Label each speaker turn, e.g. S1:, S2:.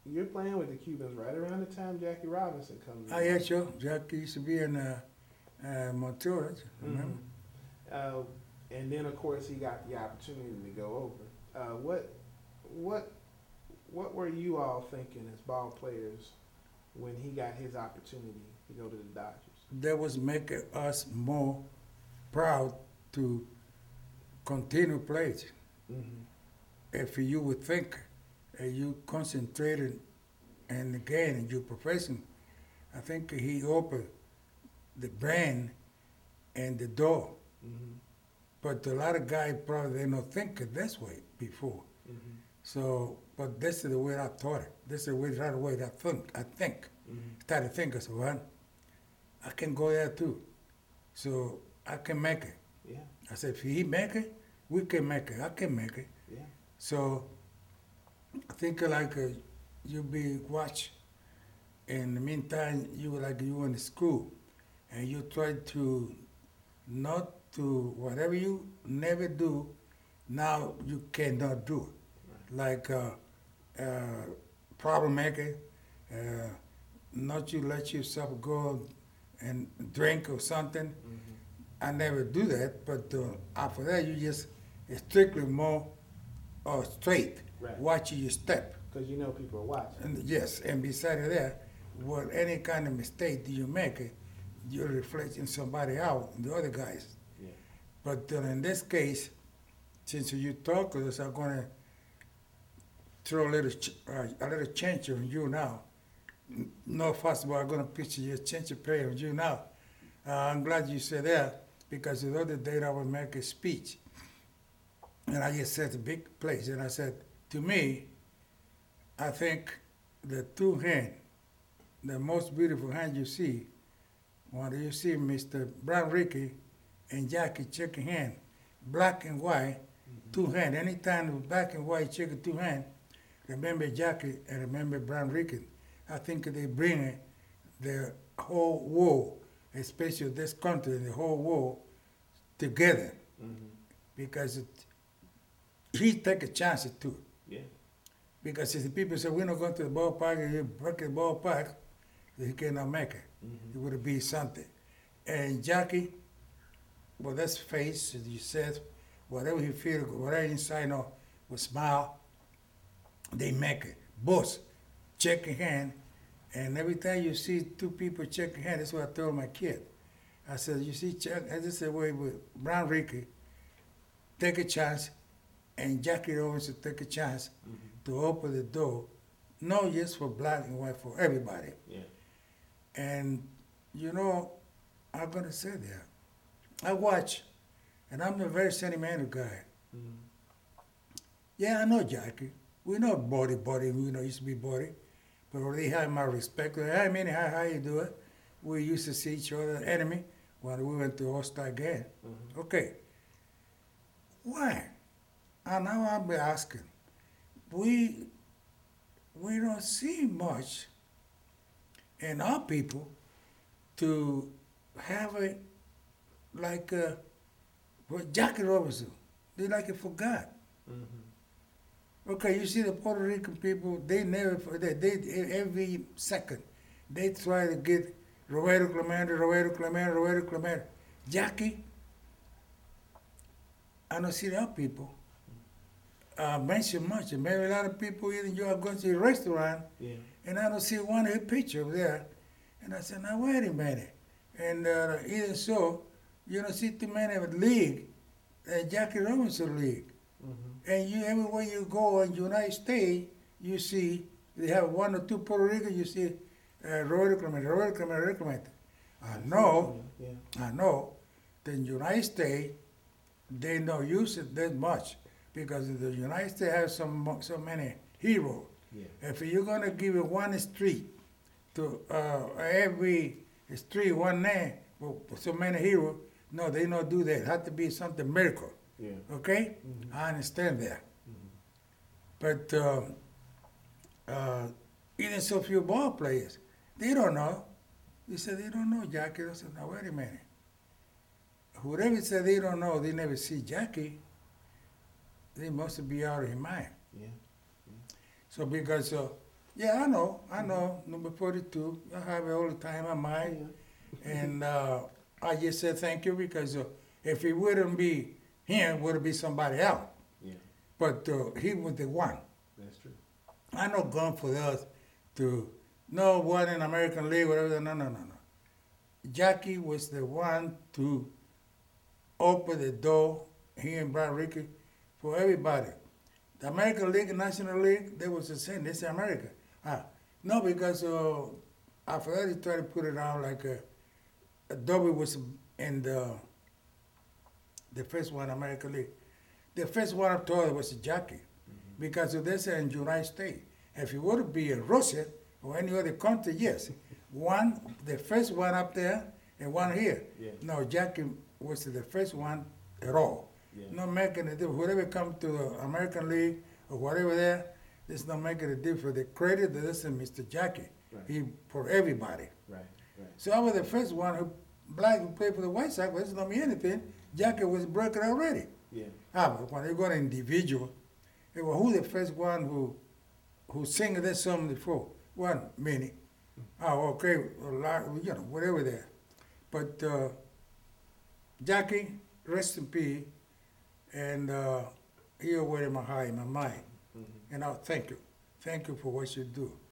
S1: you're playing with the Cubans right around the time Jackie Robinson comes
S2: Oh,
S1: in.
S2: yeah, sure. Jackie used to be in Montreal,
S1: Mm-hmm.
S2: remember?
S1: Uh, and then of course he got the opportunity to go over. What what were you all thinking as ball players when he got his opportunity to go to the Dodgers?
S2: That was making us more proud to continue playing.
S1: Mm-hmm.
S2: If you would think and you concentrated in the game and you profession, I think he opened the brain and the door.
S1: Mm-hmm.
S2: But a lot of guys probably they not think it this way before.
S1: Mm-hmm.
S2: So, but this is the way I taught it. This is the way, right away I think.
S1: Mm-hmm.
S2: Started thinking, so well, I can go there too. So I can make it.
S1: Yeah.
S2: I said, if he make it, we can make it. I can make it.
S1: Yeah.
S2: So I think like you be watch. In the meantime, you were like you in the school, and you try to not to whatever you never do. Now you cannot do it.
S1: Right.
S2: Like problem maker, uh, not you let yourself go and drink or something.
S1: Mm-hmm.
S2: I never do that, but after that you just strictly more straight,
S1: Right.
S2: watching your step.
S1: Because you know people are watching.
S2: And yes, and beside of that, what any kind of mistake that you make, you're reflecting somebody out, the other guys.
S1: Yeah.
S2: But in this case, since you talk to us, I'm gonna throw a little change on you now. No fuss about I'm gonna picture your change of play on you now. I'm glad you said that because the other day I would make a speech, and I just said a big place, and I said, to me, I think the two hand, the most beautiful hand you see, when you see Mr. Brown Ricky and Jackie shaking hand, black and white,
S1: Mm-hmm.
S2: two hand. Anytime black and white shaking two hand, remember Jackie and remember Brown Ricky. I think they bring the whole world, especially this country, the whole world, together
S1: Mm-hmm.
S2: because he take a chance too.
S1: Yeah.
S2: Because if the people say we're not going to the ballpark and you break the ballpark, he cannot make it.
S1: Mm-hmm.
S2: It would be something. And Jackie, well, that's face, as you said, whatever he feel, whatever inside or with smile, they make it. Both check hand, and every time you see two people check hand, that's what I told my kid. I said, you see, Chuck, I just said, wait, with Brown Ricky, take a chance, and Jackie Robinson take a chance
S1: Mm-hmm.
S2: to open the door, not just for black and white, for everybody.
S1: Yeah.
S2: And you know, I'm gonna say that. I watch, and I'm a very sentimental guy.
S1: Mm-hmm.
S2: Yeah, I know Jackie. We know body, we know used to be body. But they have my respect. Hey, Minnie, how you do it? We used to see each other enemy when we went to All-Star game.
S1: Mm-hmm.
S2: Okay. Why? And now I'll be asking. We don't see much in our people to have it like what Jackie Robinson. They like it forgot.
S1: Mm-hmm.
S2: Okay, you see the Puerto Rican people, they never, they every second, they try to get Roberto Clemente. Jackie, I don't see the other people mention much. And maybe a lot of people, even you are going to a restaurant,
S1: Yeah.
S2: and I don't see one of his picture there. And I said, now wait a minute. And even so, you don't see too many of the league, Jackie Robinson League.
S1: Mm-hmm.
S2: And you everywhere you go in the United States, you see they have one or two Puerto Ricans. You see Roberto Clemente.
S1: Yeah.
S2: I know. The United States, they don't use it that much because the United States has so many heroes.
S1: Yeah.
S2: If you're gonna give it one street to every street one name with so many heroes, no, they don't do that. It has to be something miracle.
S1: Yeah.
S2: Okay?
S1: Mm-hmm.
S2: I understand that.
S1: Mm-hmm.
S2: But even so few ball players, they don't know. They said they don't know Jackie. I said, now wait a minute. Whoever said they don't know, they never see Jackie, they must be out of their mind.
S1: Yeah.
S2: So because Yeah, I know, number 42. I have it all the time on mine. And I just said thank you because if it wouldn't be him, it would be somebody else.
S1: Yeah,
S2: But he was the one.
S1: that's true.
S2: I know gun for us to no one in American League, whatever. No. Jackie was the one to open the door, he and Brian Ricky, for everybody. The American League and National League, they was the same. They say America. No, because after that, he tried to put it out like Adobe was in the first one, American League. The first one I told was Jackie, because they say in United States. If it would be in Russia or any other country, yes. One, the first one up there and one here.
S1: Yeah.
S2: No, Jackie was the first one at all.
S1: Yeah.
S2: Not making a difference. Whoever come to the American League or whatever there, it's not making a difference. The credit that is Mr. Jackie.
S1: Right.
S2: He for everybody.
S1: Right.
S2: So I was the first one who black who played for the White Sox, but it doesn't mean anything. Jackie was broken already.
S1: Yeah.
S2: But when you go to individual, it was who the first one who sang that song before? One minute. Oh, okay, a lot, whatever there. But Jackie, rest in peace, and he already in my heart, in my mind. And I thank you. Thank you for what you do.